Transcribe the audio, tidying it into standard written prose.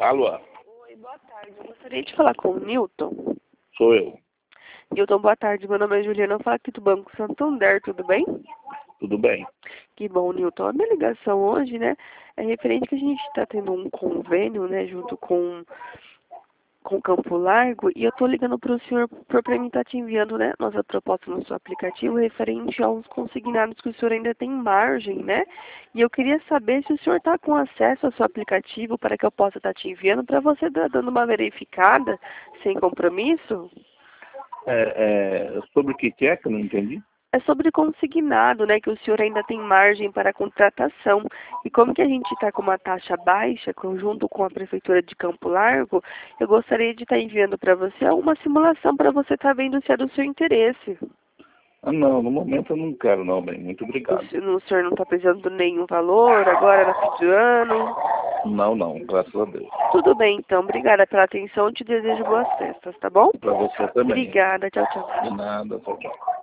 Alô? Oi, boa tarde. Eu gostaria de falar com o Newton. Sou eu. Newton, boa tarde. Meu nome é Juliana. Eu falo aqui do Banco Santander, tudo bem? Tudo bem? Que bom, Newton. A minha ligação hoje, né, é referente que a gente está tendo um convênio, né, junto com Campo Largo, e eu estou ligando para o senhor para mim estar te enviando, né, nossa proposta no seu aplicativo referente aos consignados que o senhor ainda tem margem, né? E eu queria saber se o senhor está com acesso ao seu aplicativo para que eu possa estar te enviando para você estar dando uma verificada sem compromisso. Sobre o que é que eu não entendi? É sobre consignado, né, que o senhor ainda tem margem para contratação. E como que a gente está com uma taxa baixa, junto com a Prefeitura de Campo Largo, eu gostaria de estar enviando para você uma simulação para você estar vendo se é do seu interesse. Ah, não, no momento eu não quero não, bem. Muito obrigado. O senhor não está precisando de nenhum valor agora, no fim do ano? Não, graças a Deus. Tudo bem, então. Obrigada pela atenção. Te desejo boas festas, tá bom? Para você também. Obrigada. Tchau, tchau. De nada, tchau, tchau.